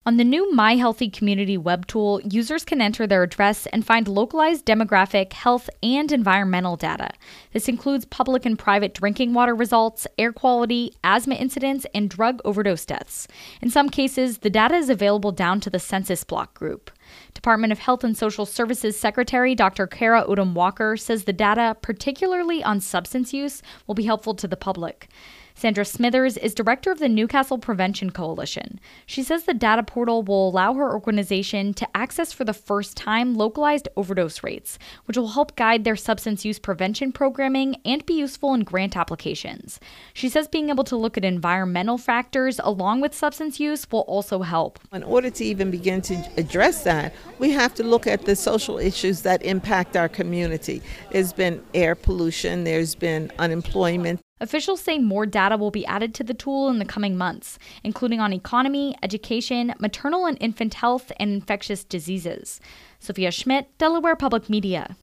On the new My Healthy Community web tool, users can enter their address and find localized demographic, health, and environmental data. This includes public and private drinking water results, air quality, asthma incidents, and drug overdose deaths. In some cases, the data is available down to the census block group. Department of Health and Social Services Secretary Dr. Kara Odom Walker says the data, particularly on substance use, will be helpful to the public. Sandra Smithers is director of the Newcastle Prevention Coalition. She says the data portal will allow her organization to access for the first time localized overdose rates, which will help guide their substance use prevention programming and be useful in grant applications. She says being able to look at environmental factors along with substance use will also help. In order to even begin to address that, we have to look at the social issues that impact our community. There's been air pollution, there's been unemployment. Officials say more data will be added to the tool in the coming months, including on economy, education, maternal and infant health, and infectious diseases. Sophia Schmidt, Delaware Public Media.